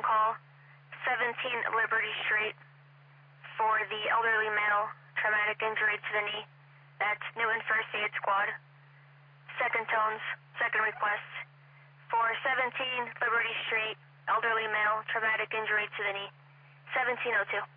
call 17 Liberty Street for the elderly male, traumatic injury to the knee. That's Newton First Aid Squad. Second tones, second request for 17 Liberty Street, elderly male, traumatic injury to the knee. 1702.